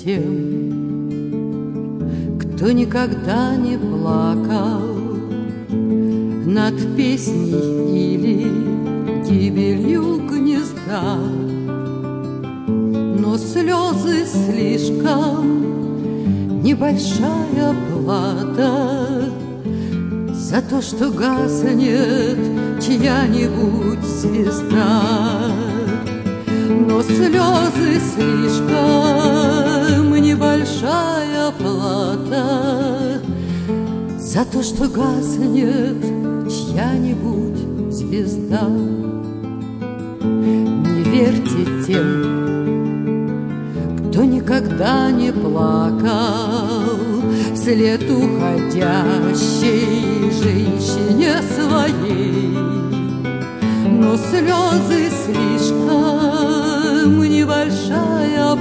тем, кто никогда не плакал над песней или гибелью гнезда. Но слезы слишком небольшая плата за то, что гаснет чья-нибудь звезда. Но слезы слишком небольшая плата за то, что гаснет чья-нибудь звезда. Не верьте тем, кто никогда не плакал вслед уходящей женщине своей. Но слезы слишком небольшая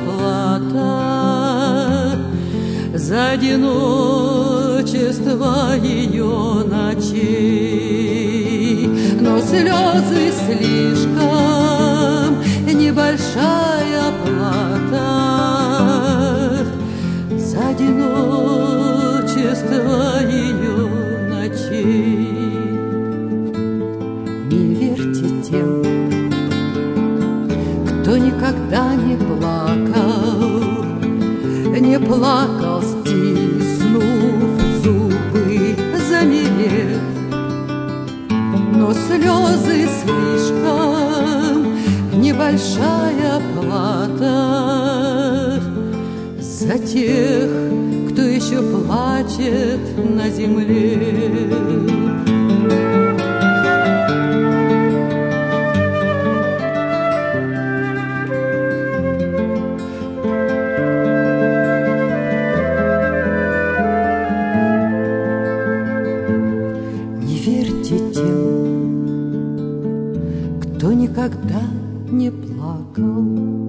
плата за одиночество ее ночей. Но слезы слишком небольшая плата за одиночество ее ночей. Не верьте тем, кто никогда не плакал, стиснув зубы, замерев. Но слезы слишком небольшая плата за тех, кто еще плачет на земле. Не верьте тем, кто никогда не плакал